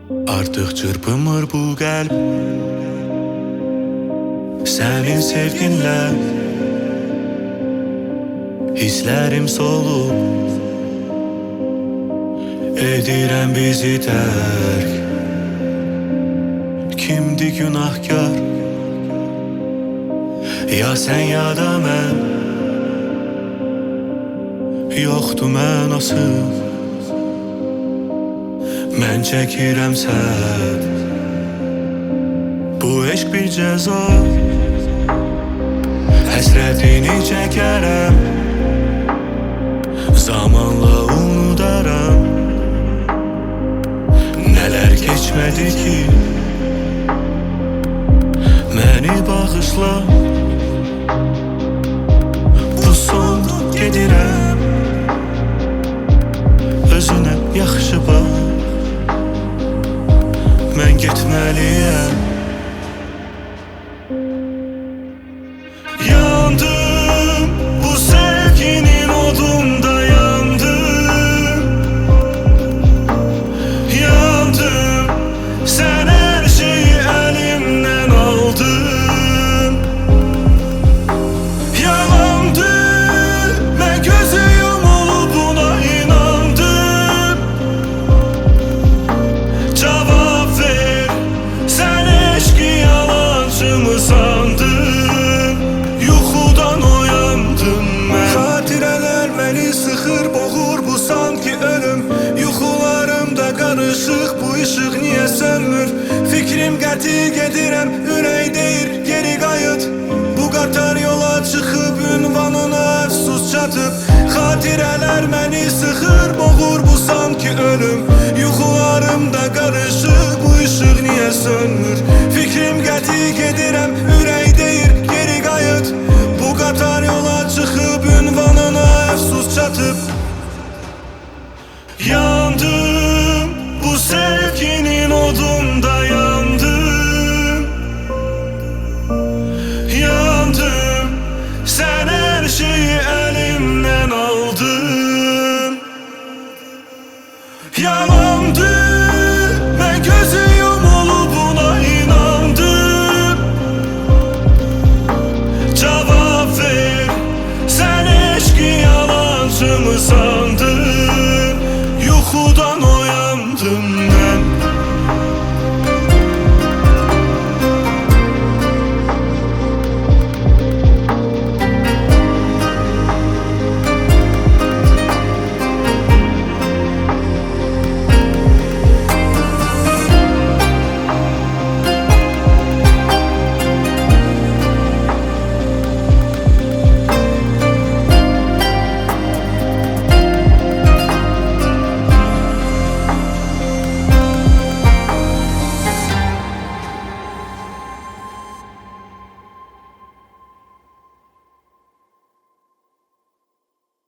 Artık çırpınmır bu qəlb sənin sevginlə. Hisslərim solub, edirəm bizi tərk. Kimdi günahkar? Ya sən ya da mən. Yoxdur mənası, mən çəkirəm sən. Bu eşq bir cəza, həsrətini çəkərəm. Zamanla unudaram, nələr keçmədi ki. Məni bağışla, bu son gedirəm. Özünə yaxşı bax, mən getməliyəm. Yandım, bu sevginin odunda yandım. Yandım, sən hər şeyi əlimdən aldın. Yalandı, mən gözü yumulub buna inandım. Cavab ver, sən eşqi yalancı mı sandın? Yuxudan oyandım mən. Xatirələr məni sıxır, boğur bu sanki ölüm. Yuxularımda qarışıq, bu işıq niyə sönmür? Fikrim qəti gedirəm, ürək deyir geri qayıt. Bu qatar yola çıxıb, ünvanına əfsus çatıb. Xatirələr məni sıxır, boğur bu sanki ölüm. Yuxularımda qarışıq, bu işıq niyə sönmür? Fikrim qəti gedirəm, ürək deyir geri qayıt. Bu qatar yola çıxıb, ünvanına əfsus çatıb. Yandım, bu sevginin odunda yandım. Yandım, sən hər şeyi əlimdən aldın. Yalandı, mən gözü yumulub buna inandım. Cavab ver, sən eşqi yalancı mı sandın? Yuxudan oyandım mən.